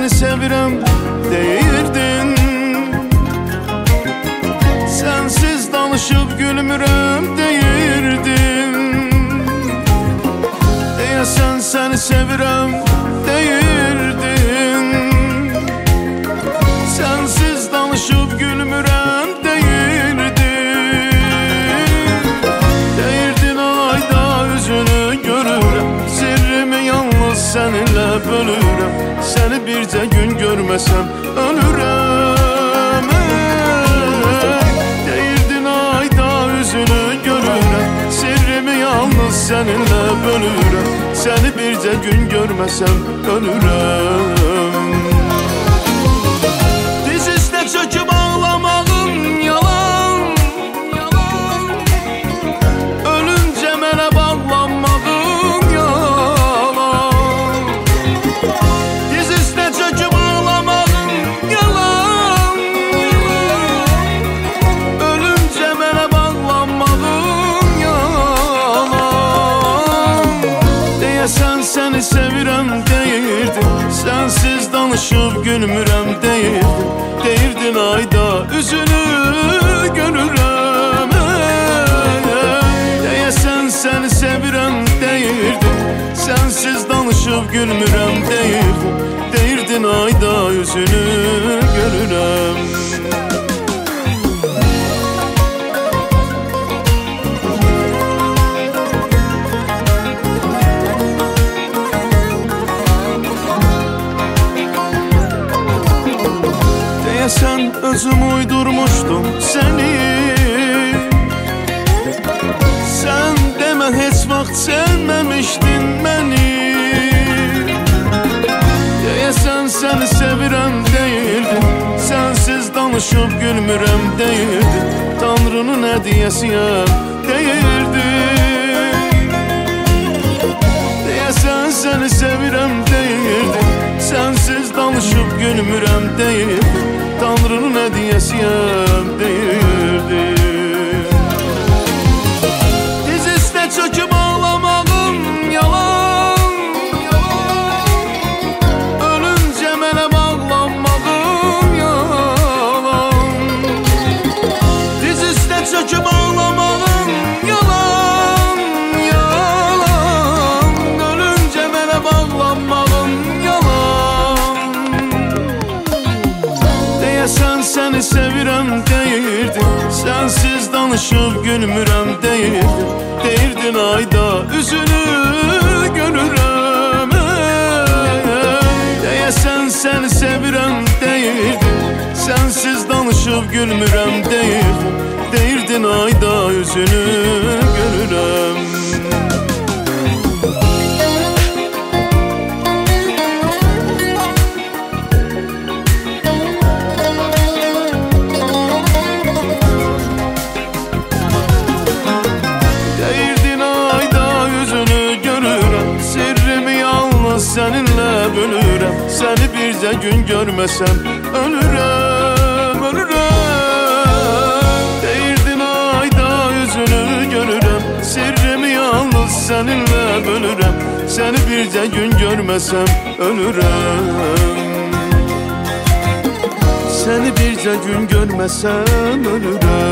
seni sevirəm deyirdin. Sensiz danışıp gülmürəm deyirdin. Deyəsən seni sevirəm deyirdin. Sensiz danışıp gülmürəm deyirdin. Deyirdin ayda üzünü görürəm, sirrimi yalnız seninle bölürəm. Seni bircə gün görməsəm ölürəm. Deyirdin ayda üzünü görürəm, sirrimi yalnız seninle bölürəm. Seni bircə gün görməsəm ölürəm. Diz üstə çöküb ağlamağım yalan, ölüncə mənə bağlanmağım yalan. Diz üstə çöküb ağlamağım yalan, ölüncə mənə bağlanmağım yalan. Deyəsən səni sevirəm deyirdin, sensiz danışıp gülmürəm deyirdin. Deyirdin ayda üzünü görürəm. Deyəsən səni sevirəm deyirdin, sensiz danışıp gülmürəm deyirdin. Deyirdin ayda üzünü görürəm. Sen özüm uydurmuştum seni. Sen deme hiç vaxt sevmemiştin beni. Deyəsən seni sevirəm deyirdin, sensiz danışıp gülmürəm deyirdin. Tanrının hədiyəsiyəm deyirdin. Deyəsən seni sevirəm deyirdin, sensiz danışıp gülmürəm deyirdin. Tanrının hədiyəsiyəm deyirdin. Diz üstə çöküb ağlamağım yalan, ölüncə mənə bağlanmağım yalan. Diz üstə çöküb ağlamağım yalan, yalan, ölüncə mənə bağlanmağım yalan. Deyəsən səni sevirəm deyirdin, sensiz danışıp gülmürəm deyirdin. Deyirdin ayda üzünü görürəm. Deyəsən səni sevirəm deyirdin, sensiz danışıp gülmürəm deyirdin. Deyirdin ayda üzünü görürəm. Seninle bölürəm, seni bircə gün görməsəm ölürəm, ölürəm. Deyirdin ayda yüzünü görürəm, sirrimi yalnız seninle bölürəm. Seni bircə gün görməsəm ölürəm. Seni bircə gün görməsəm ölürəm.